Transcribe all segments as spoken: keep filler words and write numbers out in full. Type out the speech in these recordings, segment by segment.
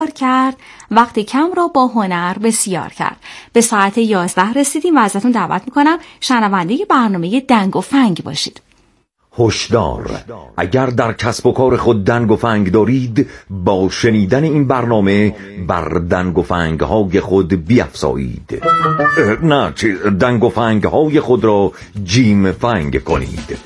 کار کرد، وقت کم را با هنر بسیار کرد. به ساعت یازده رسیدیم و ازتون دعوت میکنم شنونده برنامه دنگ و فنگ باشید. هشدار: اگر در کسب و کار خود دنگ و فنگ دارید، با شنیدن این برنامه بر دنگ و فنگ های خود بیفزایید. نه چی، دنگ و فنگ های خود را جیم فنگ کنید.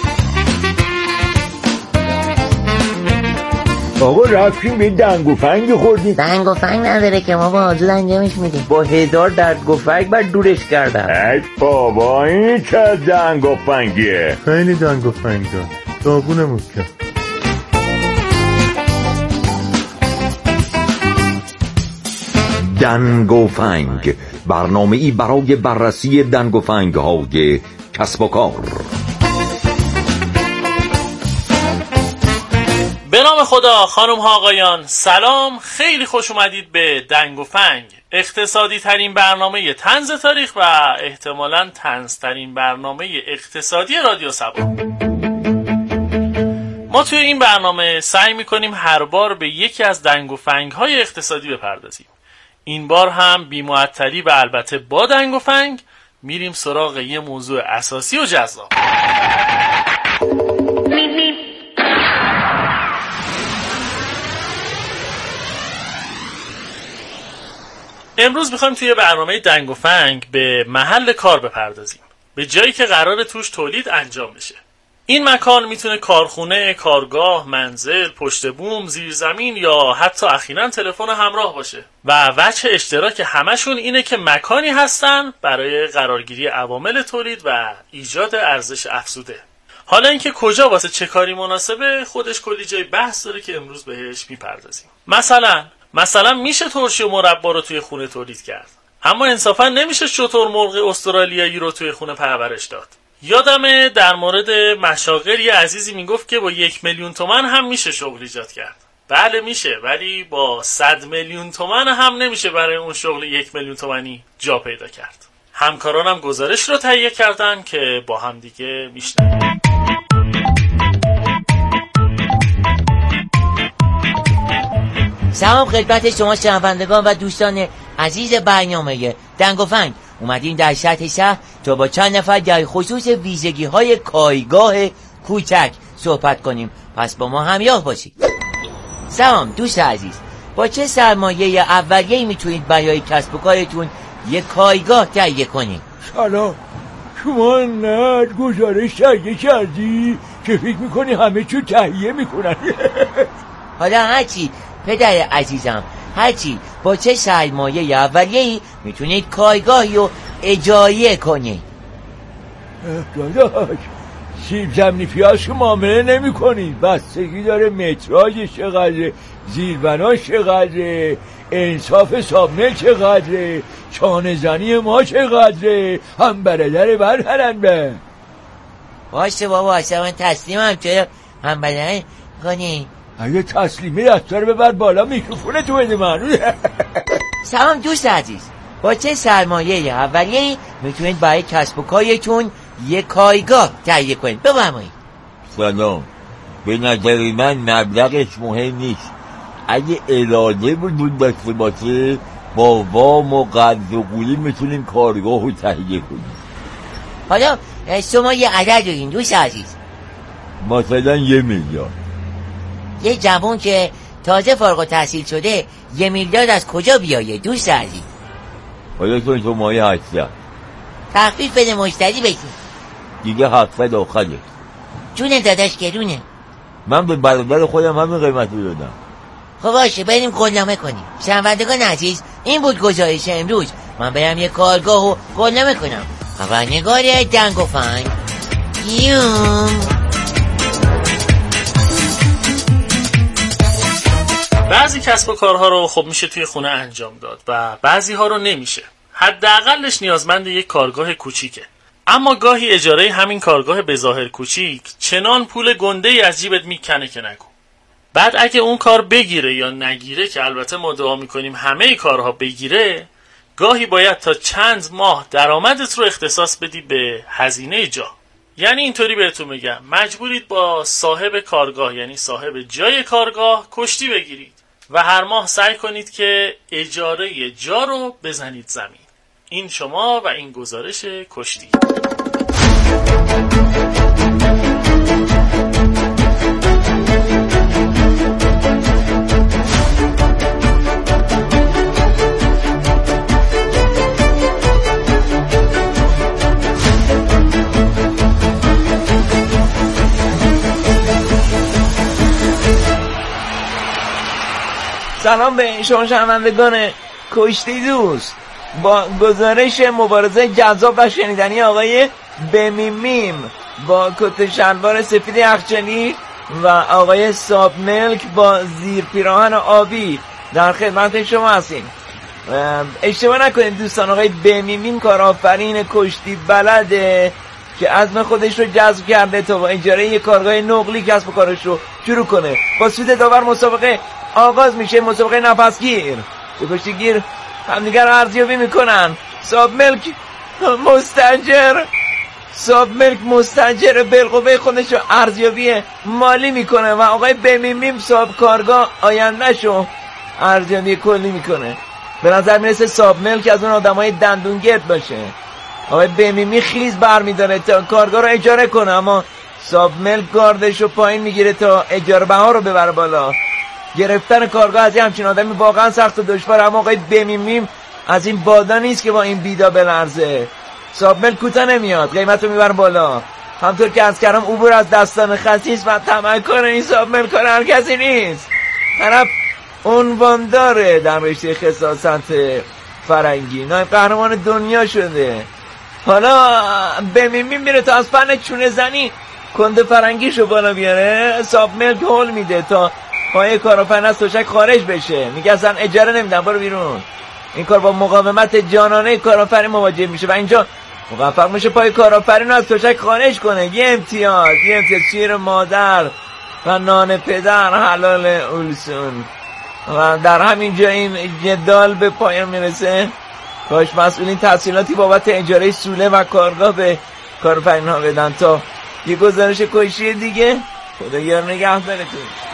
آقا رفتیم به دنگ و فنگ خوردیم. دنگ و فنگ نداره که ما با آجود انجامش میدیم. با هزار دنگ و فنگ بر دورش کردم. ای بابا این چه دنگ و فنگیه؟ خیلی دنگ و فنگ دار داغونه مکم. دنگ و فنگ، برنامه ای برای بررسی دنگ و فنگ های کسب و کار. به نام خدا. خانم ها آقایان سلام، خیلی خوش اومدید به دنگ و فنگ، اقتصادی ترین برنامه طنز تاریخ و احتمالاً طنز ترین برنامه اقتصادی رادیو سبا. ما توی این برنامه سعی میکنیم هر بار به یکی از دنگ و فنگ های اقتصادی بپردازیم. این بار هم بی معطلی و البته با دنگ و فنگ میریم سراغ یه موضوع اساسی و جذاب. امروز میخوایم توی برنامه دنگ و فنگ به محل کار بپردازیم، به جایی که قرار توش تولید انجام بشه. این مکان میتونه کارخونه، کارگاه، منزل، پشت بوم، زیرزمین یا حتی اخیراً تلفن همراه باشه و وجه اشتراک همشون اینه که مکانی هستن برای قرارگیری عوامل تولید و ایجاد ارزش افزوده. حالا اینکه کجا واسه چه کاری مناسبه خودش کلی جای بحث داره که امروز بهش میپردازیم. مثلا مثلا میشه ترشی و مربا رو توی خونه تولید کرد، اما انصافا نمیشه شتر مرغ استرالیایی رو توی خونه پرورش داد. یادمه در مورد مشاغل یه عزیزی میگفت که با یک میلیون تومن هم میشه شغل ایجاد کرد. بله میشه، ولی با صد میلیون تومن هم نمیشه برای اون شغل یک میلیون تومنی جا پیدا کرد. همکارانم گزارش رو تهیه کردن که با هم دیگه میشنویم. سلام خدمت شما شنوندگان و دوستان عزیز برنامه دنگ و فنگ. اومدیم در سطح شهر تا با چند نفر در خصوص ویژگی های کایگاه کوچک صحبت کنیم، پس با ما همراه باشید. سلام دوست عزیز، با چه سرمایه اولیه‌ای میتونید برای کسب و کارتون یک کایگاه تهیه کنید؟ سلام، شما نه گزارش تهیه کردی که فکر میکنی همه چون تهیه میکنن؟ حالا هرچی پدر عزیزم، هرچی، با چه سرمایه اولیه‌ای میتونید کایگاهی رو اجاره کنید؟ داداش سیب زمینی پیاز که معامله نمی کنید، بستگی داره متراژ چقدره، زیربنا چقدره، انصاف سابمل چقدره، چانه زنی ما چقدره، هم برادر من هرنده. باشه بابا اصلا من تسلیمم، چرا هم برادر کنی؟ اگه تسلیمی دستار ببر بالا میکروفونه تو بده من. سلام دوست عزیز، با چه سرمایه اولیه‌ای میتونید برای کسب و کارتون یک کایگاه تهیه کنید؟ بفرمایید. سلام، به نظر من مبلغش مهم نیست، اگه اراده بود داشته باشه با وام و قرض و قولی میتونیم کارگاه رو تهیه کنیم. حالا شما یه عدد دارین دوست عزیز؟ مثلا یه میلیارد. یه جوان که تازه فارغ التحصیل شده یه میلیارد از کجا بیایه دوست عزیز؟ حالا چون شما یه هشتصد تخفیف بده مشتری بشین دیگه، هفتصد آخره. جون داداش گرونه. من به برادر خودم همین قیمت رو دادم. خب باشه بریم قولنامه کنیم. شنوندگان عزیز، این بود گزارش امروز. من برم یه کارگاه و قولنامه کنم. خبرنگار دنگ و فنگ یوم. بعضی کسب و کارها رو خب میشه توی خونه انجام داد و بعضی ها رو نمیشه. حداقلش نیازمند یک کارگاه کوچیکه. اما گاهی اجاره همین کارگاه به ظاهر کوچیک چنان پول گنده‌ای از جیبت میکنه که نگو. بعد اگه اون کار بگیره یا نگیره، که البته ما دعا میکنیم همه کارها بگیره، گاهی باید تا چند ماه درآمدت رو اختصاص بدی به هزینه جا. یعنی اینطوری بهتون میگم مجبورید با صاحب کارگاه، یعنی صاحب جای کارگاه، کشتی بگیرید و هر ماه سعی کنید که اجاره جا رو بزنید زمین. این شما و این گزارش کشتی. سلام به شما شنوندگان کشتی دوست. با گزارش مبارزه جذاب و شنیدنی آقای بمیمیم با کت شلوار سفید یخچالی و آقای ساب ملک با زیر پیراهن آبی در خدمت شما هستیم. اشتباه نکنید دوستان، آقای بمیمیم کارآفرین کشتی بلده که عزم خودش رو جذب کرده تا با اجاره یک کارگاه نقلی کسب و کارش رو شروع کنه. با سود داور مسابقه آغاز میشه. مسابقه نفسگیر دو کشتیگیر همدیگر رو ارزیابی میکنن. ساب ملک مستاجر ساب ملک مستاجر بالقوه خودش رو ارزیابی مالی میکنه و آقای بمیمیم صاحب کارگاه آیندهش رو ارزیابی کلی میکنه. به نظر میرسه ساب ملک از اون آدمای دندونگرد باشه. آقای بمیمی خیز برمیداره تا کارگاه رو اجاره کنه، اما ساب ملک گاردش رو پایین میگیره تا اجاره بها رو ببره بالا. گرفتن کارگاه از همچین آدمی واقعا سخت و دشواره، اما آقای بمیمیم از این بادا نیست که با این بیدا بلرزه. ساب ملک کوتاه نمیاد، قیمت رو میبره بالا. همطور که از کردم عبور از دستان خسیس و تمکن این ساب ملک کار هر کسی نیست. طرف عنوان داره در رشته خصاصت فرنگی، نایب قهرمان دنیا شده. حالا بمیمیم میره تا از فن چونه زنی کنده فرنگیشو بالا بیاره. ساب ملک هول میده تا پای کارآفرین از تشک خارج بشه. میگه اصلا اجاره نمیدم، برو بیرون. این کار با مقاومت جانانه کارآفرین مواجه میشه و اینجا موفق میشه پای کارآفرین رو از تشک خارج کنه. یه امتیاز یه امتیاز شیر مادر و نان پدر حلال اولسون. و در همین جا این جدال به پایان میرسه. کاش مسئولین تحصیلاتی بابت اجاره سوله و کارگاه به کارآفرین ها بدن. تا یه گزارش کشی دیگه، خدا یار نگهدارتون.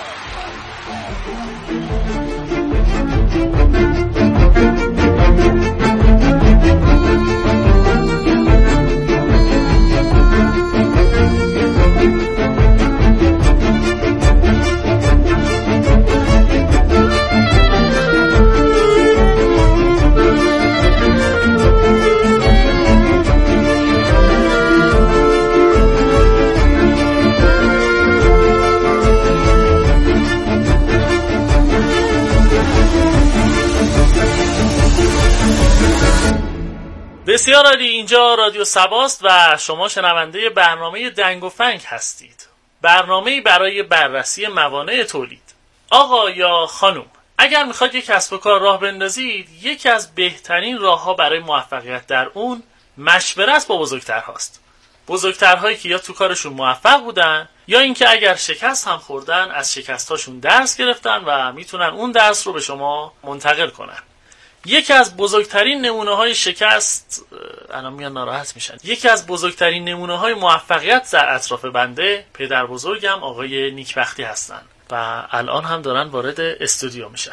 بسیار عالی. اینجا رادیو سباست و شما شنونده برنامه دنگ و فنگ هستید. برنامه‌ای برای بررسی موانع تولید. آقا یا خانم، اگر میخواد یک کسب و کار راه بندازید، یکی از بهترین راه‌ها برای موفقیت در اون مشورت با بزرگترهاست. بزرگترهایی که یا تو کارشون موفق بودن یا اینکه اگر شکست هم خوردن از شکستاشون درس گرفتن و میتونن اون درس رو به شما منتقل کنن. یکی از بزرگترین نمونه‌های شکست الان میان ناراحت میشن. یکی از بزرگترین نمونه‌های موفقیت در اطراف بنده پدر بزرگم آقای نیکبختی هستن و الان هم دارن وارد استودیو میشن.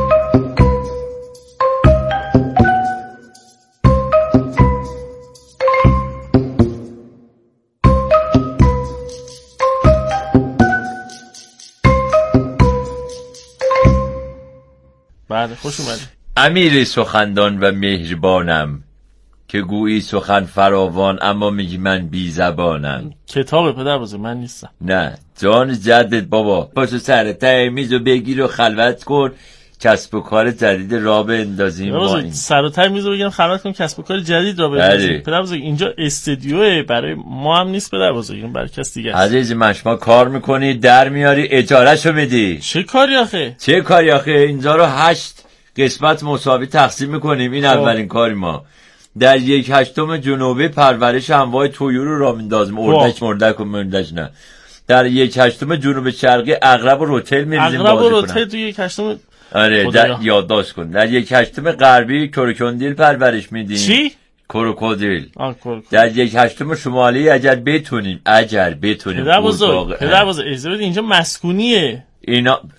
بله، خوش اومدید. امیر سخندان و مهربانم که گویی سخن فراوان اما میگی من بی زبانم. کتاب پدر بزرگ من نیستم. نه جان جدت بابا، پاشو سر ته میزو بگیر و خلوت کن، کسب و کار جدید را بندازیم. با این سر و ته میزو بگیرم خلوت کن، کسب و کار جدید را بندازیم. پدر بزرگ اینجا استودیوه، برای ما هم نیست پدر بزرگ، برای کس دیگه است. عزیز من شما کار میکنی در میاری اجارهشو میدی. چه کاری آخه؟ چه کاری آخه؟ اینجا رو هشت قسمت مساوی تقسیم میکنیم. این اولین کاری ما. در یک هشتم جنوبی پرورش انواع طیور رو را میندازیم. اردک مردک و مردک نه. در یک هشتم جنوب شرقی عقرب و روتل میریزیم بازی کنن. عقرب و روتل تو یک هشتم. آره در یادداشت کن. در یک هشتم غربی کروکودیل پرورش میدیم. چی؟ کروکودیل. در یک هشتم شمالی اگر بتونیم اگر بتونیم پدر بزرگ پدر بزرگ اجازه بدید، اینجا مسکونیه. اینا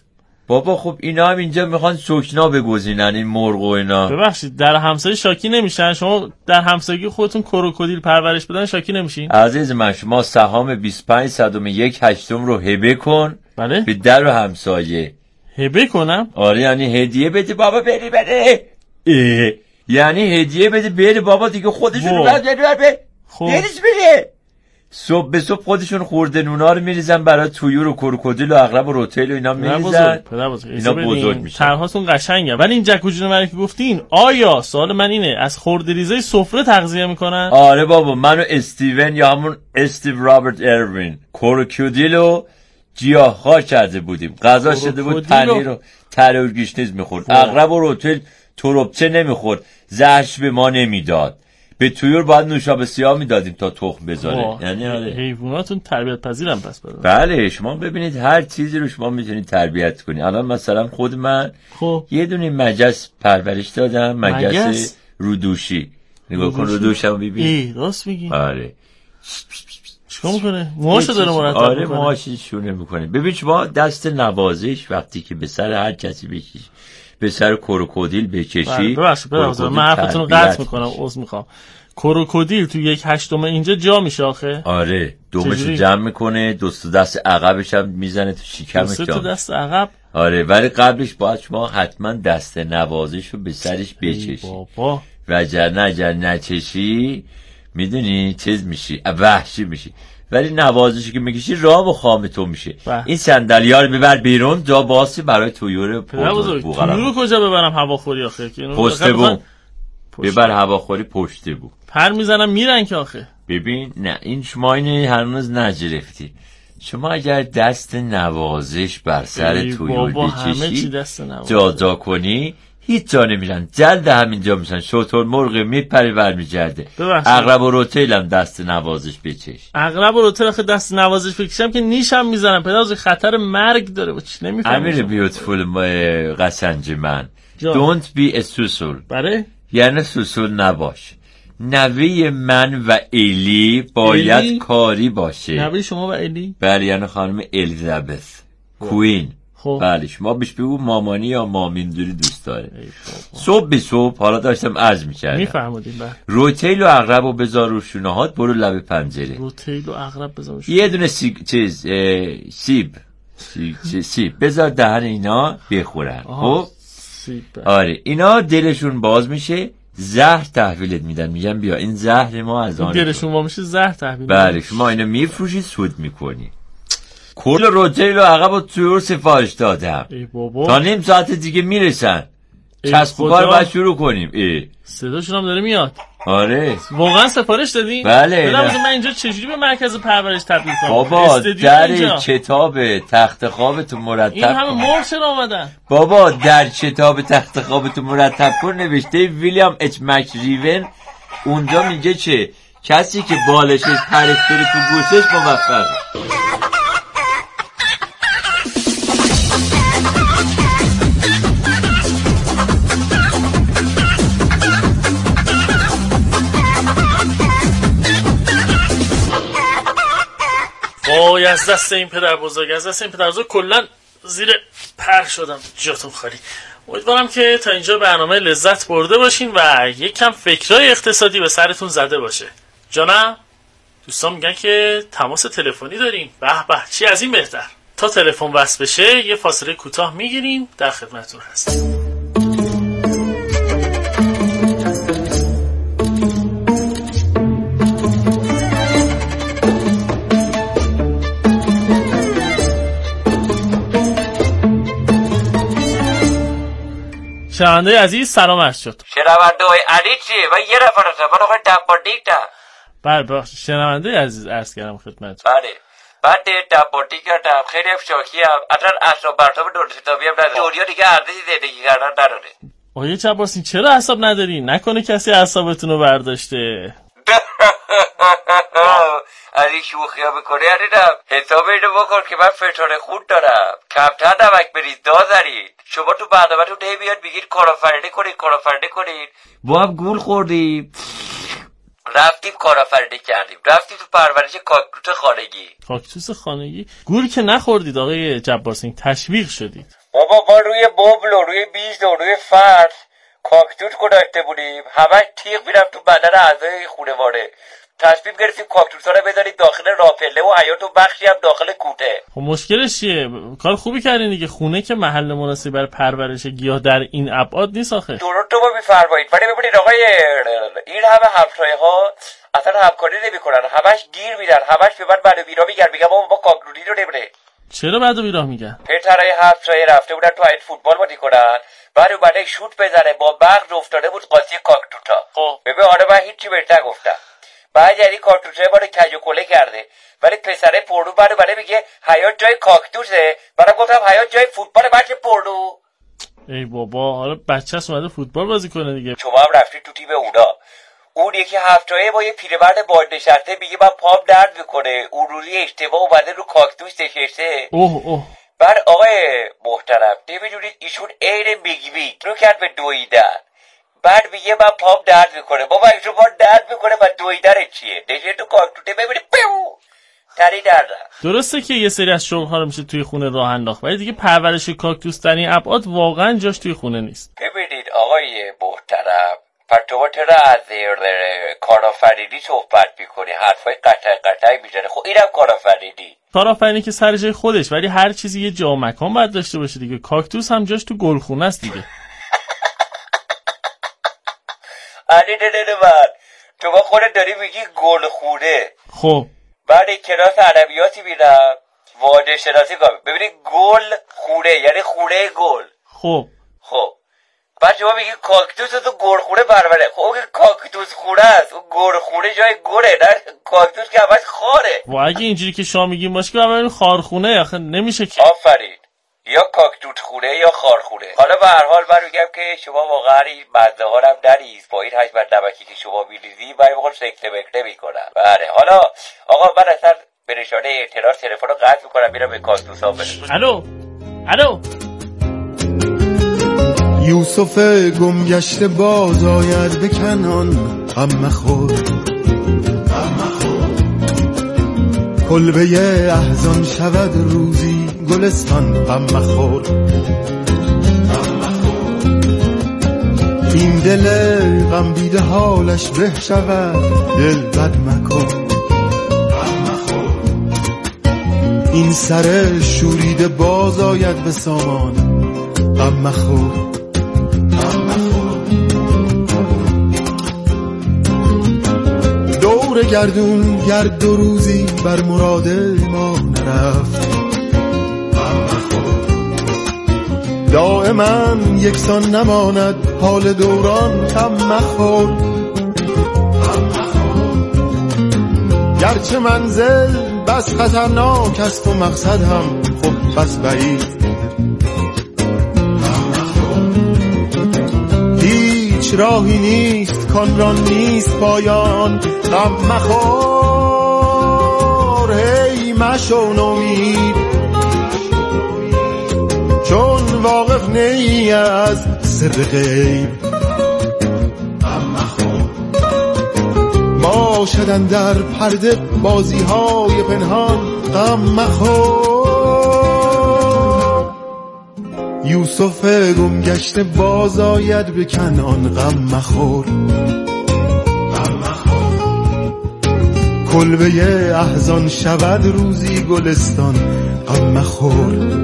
بابا خب اینا هم اینجا میخوان سکنا بگزینن، این مرغ و اینا. ببخشید در همسایه شاکی نمیشن؟ شما در همسایگی خودتون کروکودیل پرورش بدن شاکی نمیشین؟ عزیز من شما سهام بیست و پنج صدم یک هشتم رو هبه کن. بله؟ به در و همسایه هبه کنم؟ آره یعنی هدیه بده بابا، بری بره اه. یعنی هدیه بده بره بابا دیگه، خودشون رو بره بره خب بریز بره. صبح به صبح خودشون خورده نونا رو میریزن برای تویور و کروکودیل و عقرب و روتیل و اینا میریزن. پدر بزرگ اینا بزرگ میشن. طرحاتون قشنگه، ولی این جکوجون رو که گفتین آیا سوال من اینه از خردریزه سفره تغذیه میکنن؟ آره بابا، من و استیون یا همون استیو رابرت اروین کروکودیل و گیاهخوار کرده بودیم. غذا شده بود پنیر و تره و گیشنیز میخورد. عقرب و روتیل تربچه نمیخورد، زهرش به ما نمیداد. به تویور باید نوشابه سیاه میدادیم تا تخم بذاره. یعنی آره حیواناتون تربیت پذیرن پس برای. بله شما ببینید هر چیزی رو شما میتونید تربیت کنید. الان مثلا خود من خب یه دونه مگس پرورش دادم، مگس رودوشی. نگاه کن رودوشم ببین. ای راست میگی؟ آره چیکار میکنه؟ موهاشو داره مرتب آره میکنه. موهاشو شونه میکنه. ببین شما دست نوازش وقتی که به سر هر کسی بکشی، به سر کروکودیل بکشی. ببخشید ببخشید من حرفتون رو قطع میکنم، عذر میخوام. کروکودیل تو یک هشتم اینجا جا میشه آخه؟ آره دومشو جمع میکنه، دوست دست عقبش هم میزنه تو شکمش. دوست دست عقب؟ آره ولی قبلش باید شما حتما دست نوازش رو به سرش بچشی. بابا وجرنه اگر نچشی میدونی چیز میشی، وحشی میشی. ولی نوازشی که میکشی رام و خام تو میشه. این صندلی‌ها رو ببر بیرون، جا باسی برای تویور بزرگ. تویور کجا ببرم هواخوری آخه؟ پشت بوم ببر هواخوری پشت بوم. پر میزنم میرن که آخه. ببین نه این شما اینه هنوز نگرفتی. شما اگر دست نوازش بر سر تویور بچشی جا جا کنی هیچ جا نمیرن، جلد همینجا میشن. شتر مرغ میپری برمیگرده. عقرب و روتیل هم دست نوازش بچش. عقرب و روتیل آخه دست نوازش بکشم که نیشم میزنم پدر، خطر مرگ داره. و چی نمیفهمم. امیر بیوتفول قشنگ من don't be a سوسول. بله یعنی سوسول نباش. نوی من و ایلی باید ایلی؟ کاری باشه. نوی شما و ایلی؟ بله یعنی خانم الیزابت کوین. خب بله شما بهش بگو مامانی یا مامین دوری دوست داره. صبح به صبح حالا داشتم عرض میکردم میفهمودیم. بله روتیل و عقرب رو بذار رو شونهات، برو لب پنجره. روتیل و عقرب بذار رو شونه. یه دونه سی... چیز سیب سیب, سیب بذار دهن اینا بخورن. خب آره اینا دلشون باز میشه، زهر تحویلت میدن، میگن بیا این زهر ما از آن. دلشون باز میشه زهر تحویل. بله شما اینو میفروشی سود میکنی. کل روتیل و عقب و تویور سفارش دادم تا نیم ساعت دیگه میرسن. کسب و کار باید شروع کنیم. ای. صداشون هم داره میاد. آره واقعا سفارش دادین؟ بله من اینجا چجوری به مرکز پرورش تبدیل کنم؟ بابا در اینجا. کتاب تخت خوابتون مرتب این همه مرغ چرا آمدن؟ بابا در کتاب تخت خوابتون مرتب کن نوشته ویلیام اچ مکریون. اونجا میگه چه کسی که بالشش پرش بره تو گوشش موفقه. وای از دست این پدر بزرگ، از دست این پدر بزرگ کلن زیر پر شدم. جاتون خالی. امیدوارم که تا اینجا برنامه لذت برده باشین و یک کم فکرای اقتصادی به سرتون زده باشه. جانم دوستان میگن که تماس تلفنی داریم. به به چی از این بهتر. تا تلفن وصل بشه یه فاصله کوتاه میگیریم، در خدمتتون هستیم. شنونده عزیز سلام عرض شد. شنونده های علی چیه؟ و یه نفر هستم من آقای دباردیکتم. بله بخش شنونده عزیز عرض کردم خدمت. بله بعد دباردیک کردم خیلی افشاکی هم اصلا اصلا برتاب دور ستابی هم نداره. دوریا دیگه ارزشی زندگی کردن نداره. آیه چباسین چرا اعصاب نداری؟ نکنه کسی اعصابتون رو برداشته. علی شوخی ها بکنه علی دم حساب اینو بکن که من فشار خون دارم. کمتر نمک برید دازرید. شما تو برنامه تو ده بیاد بگید کارآفرینی کنید کارآفرینی کنید. با هم گول خوردیم رفتیم کارآفرینی کردیم، رفتیم تو پرورش کاکتوس خانگی. کاکتوس خانگی؟ گول که نخوردید آقای جبارسینگ، تشویق شدید. بابا ما روی ببل و روی بیز و روی فرش کاکتوس گذاشته بودیم، همش تیغ میرفت تو بدن اعضای خانواده. تصمیم گرفتیم کاکتوس‌ها رو بذاریم داخل راپله و حیاط و بخشی هم داخل کوته. خب مشکلش چیه؟ کار خوبی کردین دیگه. خونه که محل مناسبی برای پرورش گیاه در این ابعاد نیست آخه. درود تو میفرمایید. ولی ببینید آقای این همه همسایه‌ها اصلا همکاری نمی‌کنن، همش گیر میدن، همش به من بد و بیراه میگن. میگم بابا ما کاکتوسی رو نمی‌ره. چرا بد و بیراه میگن؟ پسرای همسایه رفته بودن تو حیاط فوتبال بازی کنن، بعد اومده شوت بزنه با مغز افتاده بود قاطی کاکتوسا. خب ببین آره من هیچی بهش نگفتم. بعد یعنی کاکتوسه ما رو کج و کله کرده، ولی پسره پردو بعد بعد میگه حیاط جای کاکتوسه. بعد گفتم حیاط جای فوتبال بچه پردو. ای بابا حالا بچه‌س اومده فوتبال بازی کنه دیگه. شما هم رفتی تو تیم اونا. اون یکی هفته‌ای با یه پیرمرد باید نشسته میگه من پام درد میکنه، اون روزی اشتباه اومده رو کاکتوس نشسته. اوه اوه. بعد آقای محترم نمیدونید ایشون عین بیگ بیگ رو کرد به دویدن. بعد میگه من پام درد میکنه. بابا ایشون پام درد میکنه و دویدن چیه؟ نشه تو کاکتوسه ببینی پیو تری دردن. درسته که یه سری از شغل‌ها رو میشه توی خونه راه انداخت، ولی دیگه پرورش کاکتوس در این ابعاد واقعا جاش توی خونه نیست. ببینید آقای محترم پرتوات را از کارآفرینی صحبت میکنی، حرفای قطع قطعی میزنه. خب اینم کارآفرینی. کارآفرینی که سر جای خودش، ولی هر چیزی یه جا و مکان باید داشته باشه دیگه. کاکتوس هم جاش تو گلخونه است دیگه. علی نه نه من تو با خودت داری میگی گلخونه. خب بعد این کلاس ادبیاتی میرم واژه شناسی کنم. ببینید گل خونه یعنی خونه گل. خب خب بعد شما میگی کاکتوس تو گلخونه پروره. خب اون کاکتوس خونه است، اون گلخونه جای گله، نه کاکتوس که همش خاره. و اگه اینجوری که شما میگیم باشه که همین خارخونه آخه نمیشه که. آفرین، یا کاکتوس خونه یا خارخونه. حالا به هر حال من میگم که شما واقعا این مزه ها رو هم نریز. با این حجم نمکی که شما میریزی من میخوام سکته بکته میکنم. بله حالا آقا من اصلا به نشانه اعتراض تلفن رو قطع میکنم، میرم به کاکتوس ها برسونم. الو الو یوسف گم گشته باز آید به کنان، غم مخور غم مخور. کلبه احزان شود روزی گلستان، غم مخور غم مخور. این دل غم دیده حالش به شود، دل بد مکن غم مخور. این سر شوریده باز آید به سامان، غم مخور. دور گردون گرد دو روزی بر مراد ما نرفت، دائما یکسان نماند حال دوران، کم مخور. گرچه منزل بس خطرناک است و مقصد هم خب بس بعید، هیچ راهی نیست کان را نیست پایان، غم مخور. هی مشو نومید چون واقف نی از سر غیب، غم مخور. باشدن در پرده بازی های پنهان، غم مخور. یوسف گم گشته باز آید به کنعان، غم مخور غم مخور. کلبه احزان شود روزی گلستان، غم مخور.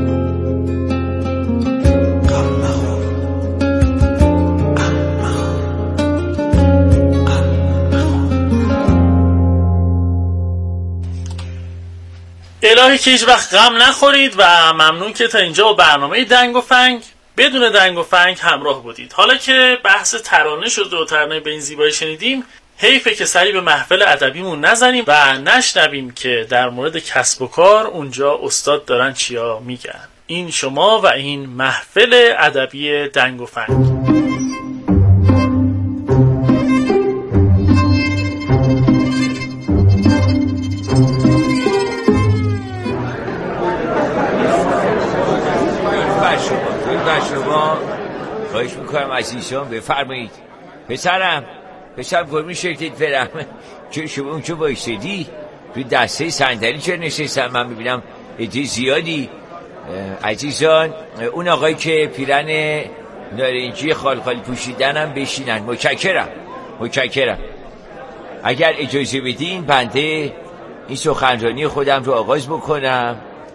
الهی که هیچ وقت غم نخورید و ممنون که تا اینجا با برنامه دنگ و فنگ بدون دنگ و فنگ همراه بودید. حالا که بحث ترانه شد و ترانه به این زیبایی شنیدیم، حیفه که سری به محفل ادبیمون نزنیم و نشنویم که در مورد کسب و کار اونجا استاد دارن چیا میگن. این شما و این محفل ادبی دنگ و فنگ. خواهش میکنم از ایشان بفرمایید. پسرم پسرم گرمی شکلت برم، چه شما اون چه بایستدی؟ توی دسته صندلی چه نشستم؟ من میبینم عده زیادی عزیزان اون آقایی که پیرن نارنجی خالخالی پوشیدنم بشینن. متشکرم متشکرم. اگر اجازه بدین بنده این سخنرانی خودم رو آغاز بکنم.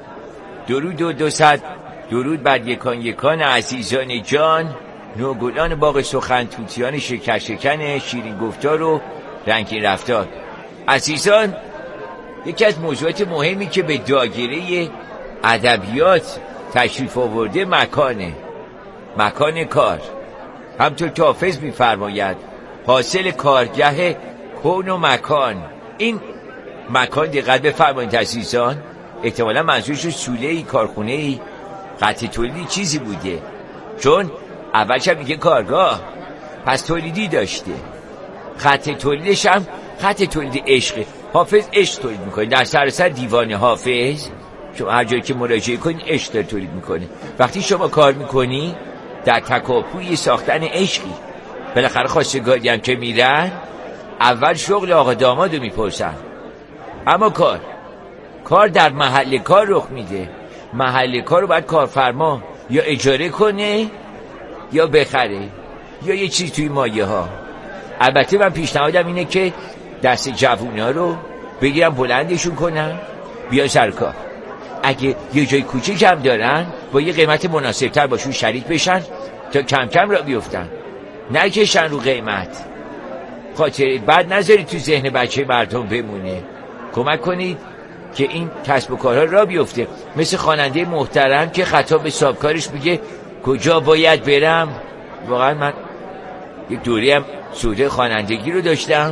درود و دو صد درود بر یکان یکان عزیزان جان، نوگلان باغ سخن، توتیان شکر شکن، شیرین گفتار و رنگین رفتار. عزیزان، یکی از موضوعات مهمی که به دایره ادبیات تشریف آورده مکانه، مکان کار. همطور که حافظ می‌فرماید حاصل کارگه کون و مکان. این مکان دقت بفرمایید عزیزان، احتمالا منظورش سوله‌ای، کارخونه‌ای، قطع تولیدی چیزی بوده، چون اولش هم میگه کارگاه، پس تولیدی داشته. خط تولیدش هم خط تولید عشقه. حافظ عشق تولید میکنه در سراسر دیوان حافظ. شما هر جایی که مراجعه کنی عشق داره تولید میکنه. وقتی شما کار میکنی در تکاپوی ساختن عشقی، بالاخره خواستگاری هم که میرن اول شغل آقا دامادو میپرسن. اما کار کار در محل کار رخ میده. محل کار رو باید کارفرما یا اجاره کنه یا بخره یا یه چیز توی مایه ها. البته من پیشنهادم اینه که دست جوونا رو بگیرم بلندشون کنم بیان سر کار. اگه یه جای کوچیک هم دارن با یه قیمت مناسبتر باشون شریک بشن تا کم کم را بیفتن، نکشن رو قیمت. خاطر بعد نذاری تو ذهن بچه مردم بمونه. کمک کنید که این کسب و کارها را بیفته. مثل خواننده محترم که خطاب به صاحبکارش میگه کجا باید برم. واقعا من یک دوره هم سوده خوانندگی رو داشتم.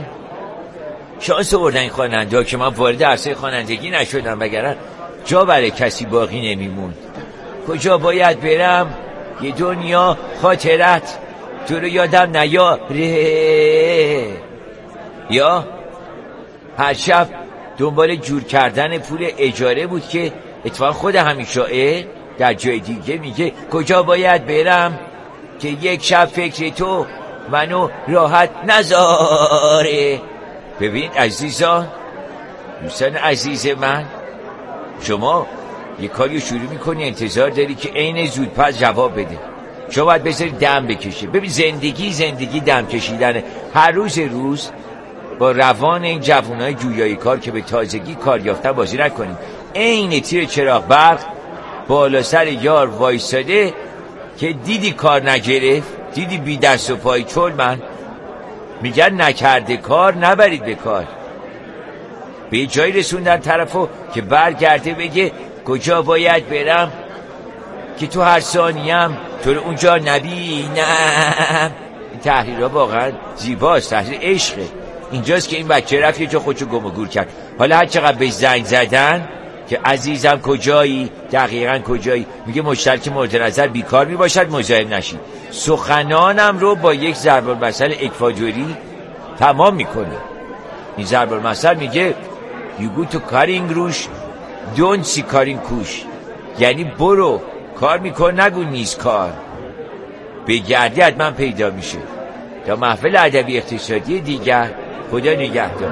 شانس آوردن این خواننده ها که من وارد عرصه خوانندگی نشدم، وگرنه جا برای کسی باقی نمیموند. کجا باید برم یه دنیا خاطرت تو رو یادم نیاره. یا هر شب دنبال جور کردن پول اجاره بود که اتفاقا خود همین شاعر در جای دیگه میگه کجا باید برم که یک شب فکر تو منو راحت نذاره. ببین عزیزان، دوستان عزیز من، شما یه کاری شروع میکنی انتظار داری که عین زودپس جواب بده. شما باید بذاری دم بکشه. ببین زندگی زندگی دم کشیدنه. هر روز روز با روان این جوانای جویای کار که به تازگی کار یافتن بازی نکنیم. عین تیر چراغ برق بالا سر یار وایساده که دیدی کار نگرفت، دیدی بی دست و پای چول. من میگن نکرده کار نبرید به کار. به یه جایی رسوندن طرفو که برگرده بگه کجا باید برم که تو هر ثانیم تو رو اونجا نبینم. این تحریرها واقعا زیباست، تحریر عشقه. اینجاست که این بچه رفت یه جا خودشو گم و گور کرد. حالا هر چقدر به زنگ زدن که عزیزم کجایی، دقیقاً کجایی، میگه مشترک مورد نظر بیکار میباشد مزاحم نشید. سخنانم رو با یک ضرب المثل اکوادوری تمام میکنه. این ضرب المثل میگه you go to کارینگ روش don't see کارینگ کوش. یعنی برو کار میکن نگو نیست کار. بگردی حتما پیدا میشه. تا محفل ادبی اقتصادی دیگر، خدا نگهدار.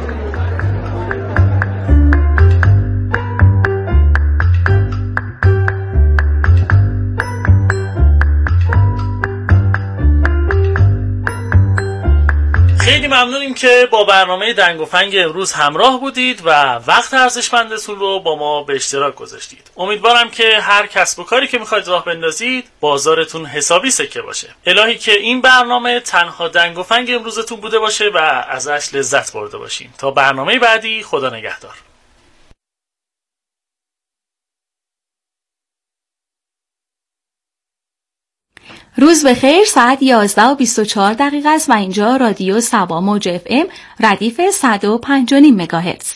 خیلی ممنونیم که با برنامه دنگ و فنگ امروز همراه بودید و وقت ارزشمندتون رو با ما به اشتراک گذاشتید. امیدوارم که هر کسب و کاری که میخواید راه بندازید بازارتون حسابی سکه باشه. الهی که این برنامه تنها دنگ و فنگ امروزتون بوده باشه و ازش لذت برده باشین. تا برنامه بعدی، خدا نگهدار. روز بخیر. ساعت یازده و بیست و چهار دقیقه است و اینجا رادیو سبا موج اف ام ردیف صد و پنج و نیم مگاهرتز.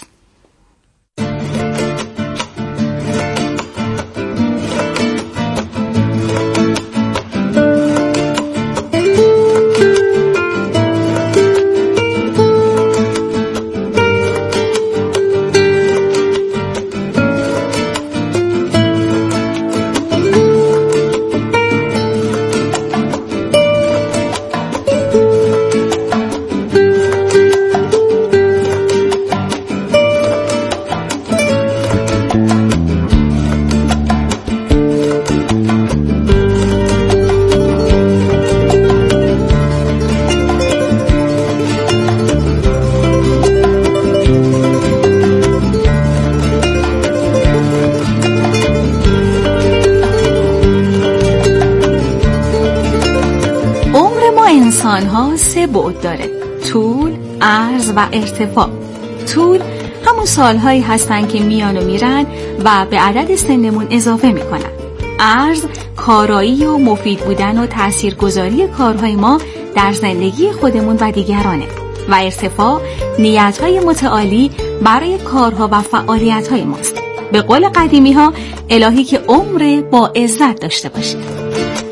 انسان‌ها سه بعد داره: طول، عرض و ارتفاع. طول همون سالهایی هستن که میان و میرن و به عدد سنمون اضافه میکنن. عرض کارایی و مفید بودن و تاثیرگذاری کارهای ما در زندگی خودمون و دیگرانه. و ارتفاع نیت‌های متعالی برای کارها و فعالیت‌های ماست. به قول قدیمی‌ها الهی که عمر با عزت داشته باشید.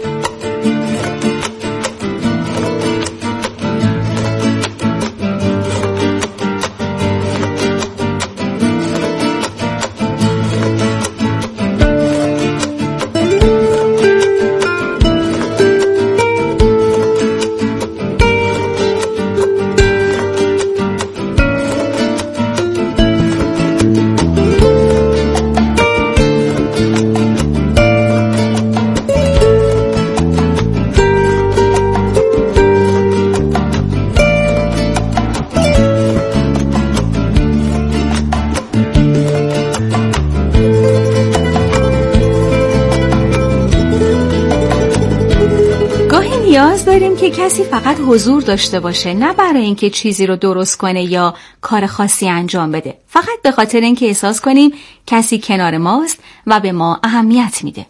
نیاز داریم که کسی فقط حضور داشته باشه، نه برای اینکه چیزی رو درست کنه یا کار خاصی انجام بده، فقط به خاطر اینکه احساس کنیم کسی کنار ماست و به ما اهمیت میده.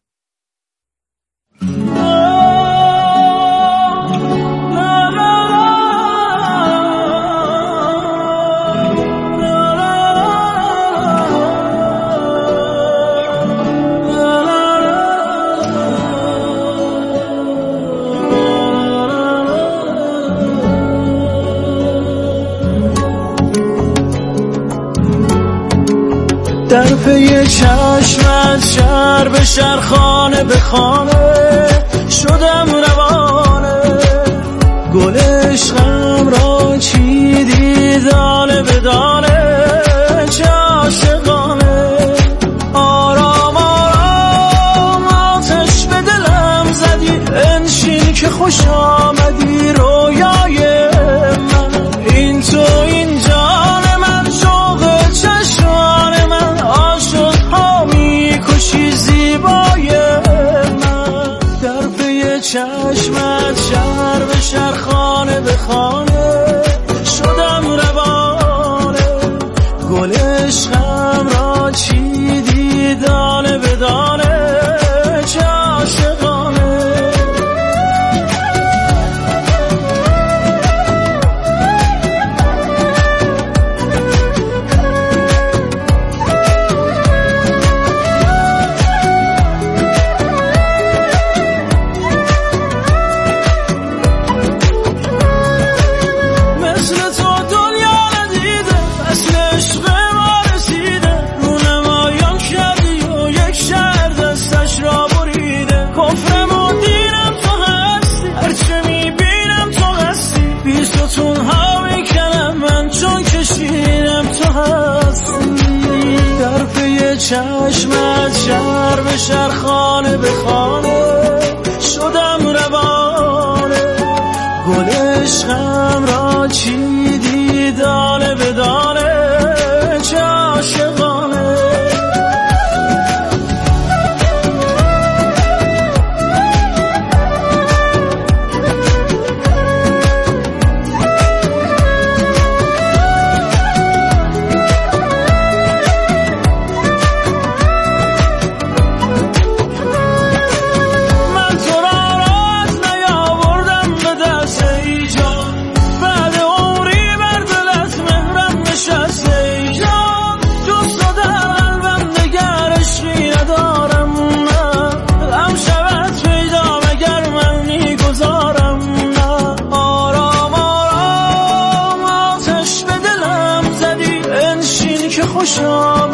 در پی چشمت شهر به شهر، خانه به خانه شدم روانه، گل عشقم را چیدی دانه به دانه، چه عاشقانه. آرام آرام آتش به دلم زدی، انشین که خوش آمدی رویای من، این تو این جان من، شوق چشمان من، عاشق‌ها می‌کشی زیبای من. در پی چشمت شهر به شهر، خانه به خانه شدم روانه، گل عشقم را چیدی دانه به دانه، چه عاشقانه. چشمت شهر به شهر، خانه به خانه شدم روانه، گل عشقم را چیدی دانه به دانه، چه عاشقانه. خوش